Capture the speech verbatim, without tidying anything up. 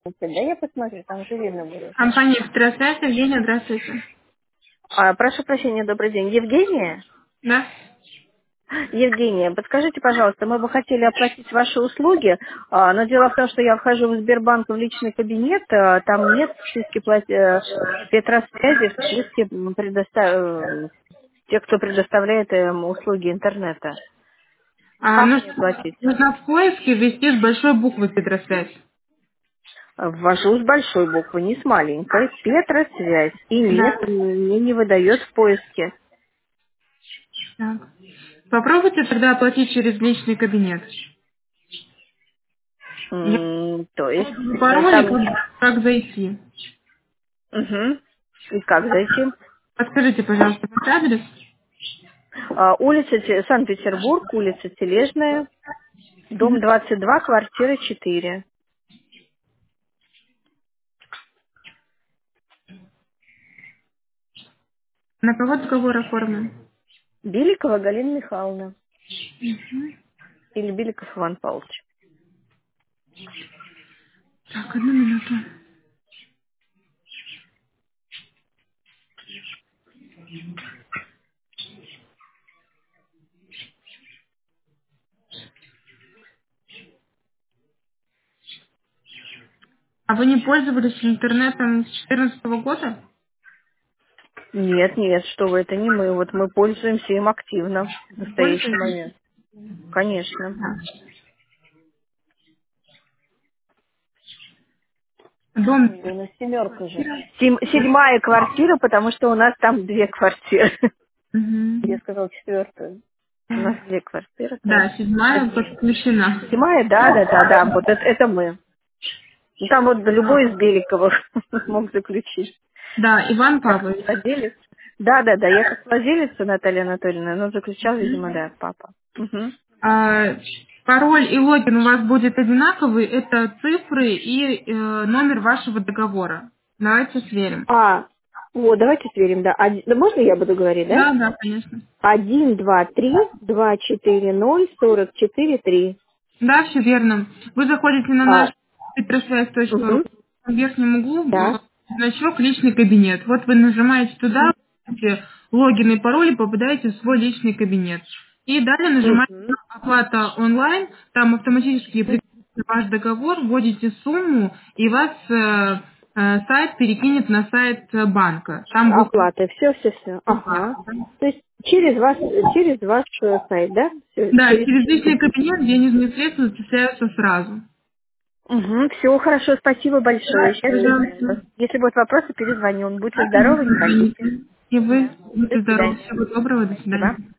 Да, я посмотрю, там же видно будет. Компания «Экстрасвязь», Евгения, здравствуйте. А, прошу прощения, добрый день. Евгения? Да? Евгения, подскажите, пожалуйста, мы бы хотели оплатить ваши услуги, а, но дело в том, что я вхожу в Сбербанк в личный кабинет, а, там нет в списке плат- э, Петросвязи, в списке м, предоста- э, тех, кто предоставляет им услуги интернета. А, Как мне нужно, оплатить? нужно в поиске ввести с большой буквы «Петросвязь». Ввожу с большой буквы, не с маленькой. Петросвязь. И Да. нет, мне не выдает в поиске. Так. Попробуйте тогда оплатить через личный кабинет. Я М, То есть э, пароль и там... как, как зайти. Мгм. И как зайти? Подскажите, пожалуйста, ваш адрес. А, Улица Те- Санкт-Петербург, улица Тележная, дом двадцать два, квартира четыре. На кого договор оформлен? Биликова Галина Михайловна. Или Биликов Иван Павлович. Так, одну минуту. А вы не пользовались интернетом с две тысячи четырнадцатого года? Нет, нет, что вы, это не мы. Вот мы пользуемся им активно в настоящий Пользуетесь? момент. Конечно. Да. Дом. Ой, у нас семерка же. Сем- седьмая квартира, потому что у нас там две квартиры. Я Мгм. сказала четвертую. У нас две квартиры там. Да, седьмая Один. подключена. Седьмая, да, да, да, да, вот это, это мы. Ну, там вот любой из Беликовых мог заключить. Да, Иван Я как Павлович. владелец. Да, да, да, я как владелица Наталья Анатольевна, но заключал, видимо, да, папа. Мгм. А, пароль и логин у вас будет одинаковый. Это цифры и э, номер вашего договора. Давайте сверим. А, вот, давайте сверим, да. Один- да. Можно я буду говорить, да? Да, да, конечно. Один, два, три, два, четыре, ноль, сорок четыре, три. Да, все верно. Вы заходите на наш А, петросвязь точка ру. угу, В верхнем углу э, да. значок «Личный кабинет». Вот вы нажимаете туда, вводите логин и пароль и попадаете в свой личный кабинет. И далее нажимаете Угу. на «Оплата онлайн». Там автоматически прикрепляется ваш договор, вводите сумму, и вас э, э, сайт перекинет на сайт э, банка. Там вы Оплата, все, все, все. Ага. То есть через вас, через ваш э, сайт, да? Всё, да, через... через личный кабинет денежные средства зачисляются сразу. Угу, все хорошо, спасибо большое. Да, Сейчас все пожалуйста. сделаю. Если будут вопросы, перезвоню. Будьте Ладно, здоровы, не болейте. извините. И вы Да. До будьте здоровы. свидания. Всего доброго. До Спасибо. свидания.